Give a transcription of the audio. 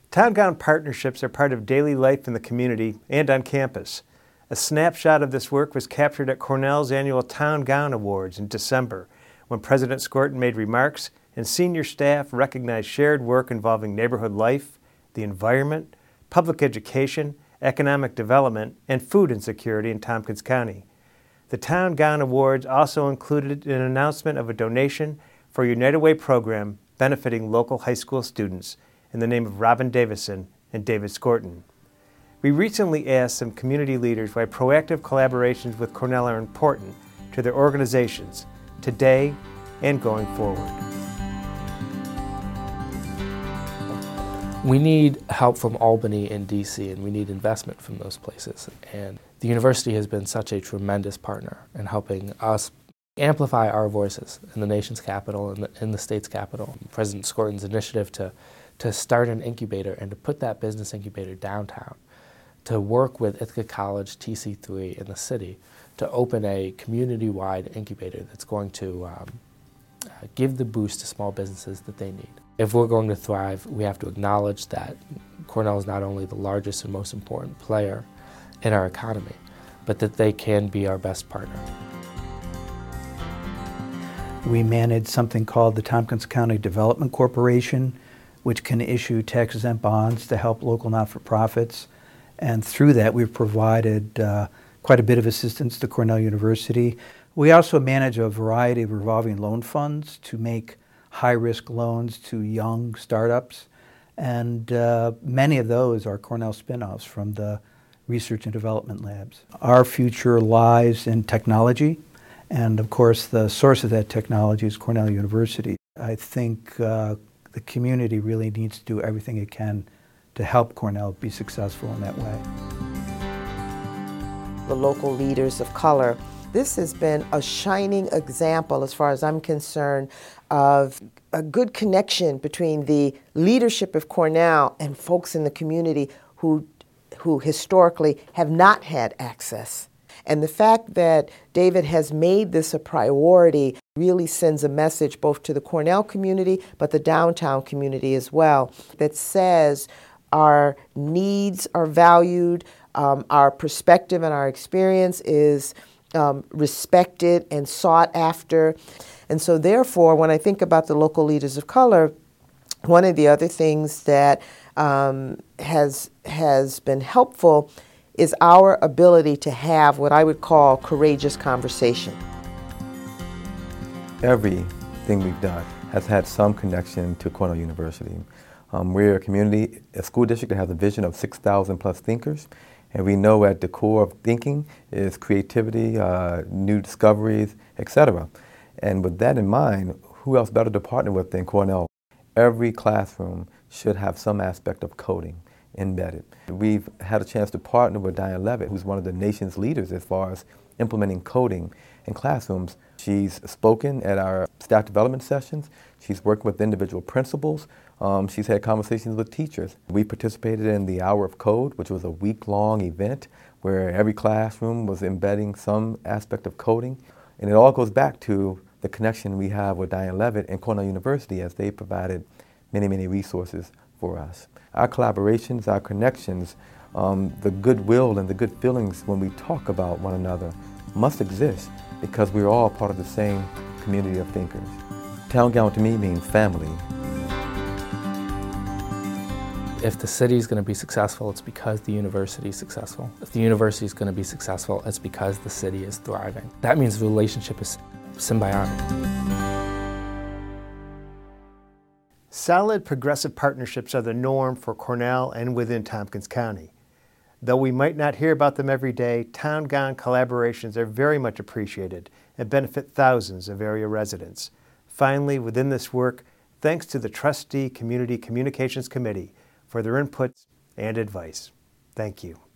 Town Gown partnerships are part of daily life in the community and on campus. A snapshot of this work was captured at Cornell's annual Town Gown Awards in December, when President Skorton made remarks and senior staff recognized shared work involving neighborhood life, the environment, public education, economic development, and food insecurity in Tompkins County. The Town Gown Awards also included an announcement of a donation for a United Way program benefiting local high school students in the name of Robin Davison and David Skorton. We recently asked some community leaders why proactive collaborations with Cornell are important to their organizations today and going forward. We need help from Albany and DC, and we need investment from those places. And the university has been such a tremendous partner in helping us amplify our voices in the nation's capital and in the state's capital. President Skorton's initiative to start an incubator and to put that business incubator downtown, to work with Ithaca College, TC3, in the city, to open a community-wide incubator that's going to give the boost to small businesses that they need. If we're going to thrive, we have to acknowledge that Cornell is not only the largest and most important player in our economy, but that they can be our best partner. We manage something called the Tompkins County Development Corporation, which can issue tax-exempt bonds to help local not-for-profits. And through that, we've provided quite a bit of assistance to Cornell University. We also manage a variety of revolving loan funds to make high-risk loans to young startups. And many of those are Cornell spin-offs from the research and development labs. Our future lies in technology. And of course, the source of that technology is Cornell University. I think the community really needs to do everything it can to help Cornell be successful in that way. The local leaders of color, this has been a shining example, as far as I'm concerned, of a good connection between the leadership of Cornell and folks in the community who historically have not had access. And the fact that David has made this a priority really sends a message both to the Cornell community, but the downtown community as well, that says our needs are valued, our perspective and our experience is respected and sought after. And so therefore, when I think about the local leaders of color, one of the other things that has been helpful is our ability to have what I would call courageous conversation. Everything we've done has had some connection to Cornell University. We're a school district that has a vision of 6,000 plus thinkers, and we know at the core of thinking is creativity, new discoveries, etc. And with that in mind, who else better to partner with than Cornell? Every classroom should have some aspect of coding embedded. We've had a chance to partner with Diane Levitt, who's one of the nation's leaders as far as implementing coding in classrooms. She's spoken at our staff development sessions. She's worked with individual principals. She's had conversations with teachers. We participated in the Hour of Code, which was a week-long event where every classroom was embedding some aspect of coding. And it all goes back to the connection we have with Diane Levitt and Cornell University, as they provided many, many resources for us. Our collaborations, our connections, the goodwill and the good feelings when we talk about one another must exist because we're all part of the same community of thinkers. Town Gown to me means family. If the city is going to be successful, it's because the university is successful. If the university is going to be successful, it's because the city is thriving. That means the relationship is symbiotic. Solid progressive partnerships are the norm for Cornell and within Tompkins County. Though we might not hear about them every day, Town Gown collaborations are very much appreciated and benefit thousands of area residents. Finally, within this work, thanks to the Trustee Community Communications Committee for their inputs and advice. Thank you.